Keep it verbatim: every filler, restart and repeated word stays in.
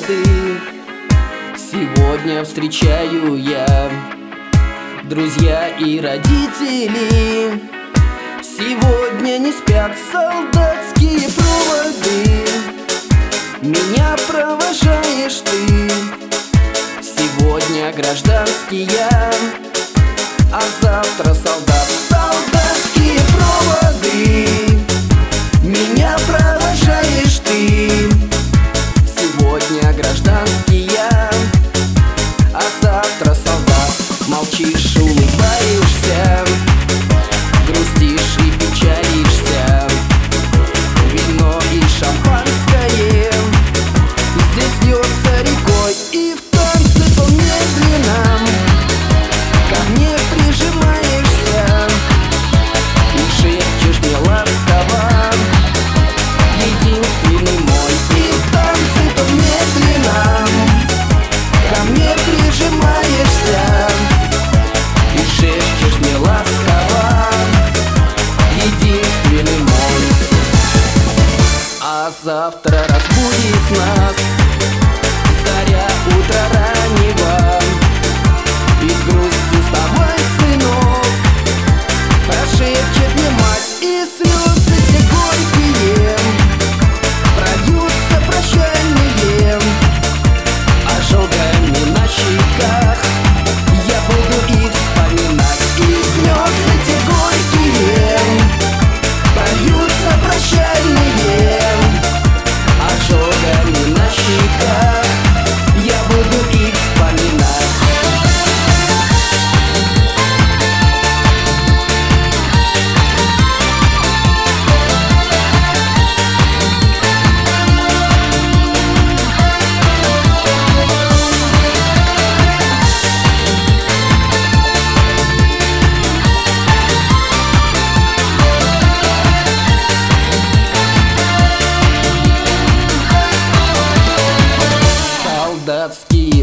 проводы. Сегодня встречаю я друзья и родители. Сегодня не спят солдатские проводы. Меня провожаешь ты. Сегодня гражданский я, а завтра солдат. Солдатские проводы. Меня провожаешь ты. Сегодня гражданский я, а завтра солдат. Молчишь, улыбаешься, грустишь и печалишься. Вино и шампанское здесь льется рекой, и в танце то медленно ко мне прижимаешься и шепчешь мне ласково: единственный мой. И в танце то медленно ко мне прижимаешься и шепчешь мне ласково: единственный мой. А завтра разбудит нас заря утра раннего, и с грустью вставай, сынок, прошепчет мне мать, и слезы те горькие прольются прощальные. Ожогами на щеках я буду их вспоминать, и слезы те горькие прольются прощальные. Ожогами на щеках я буду их вспоминать. Солдатские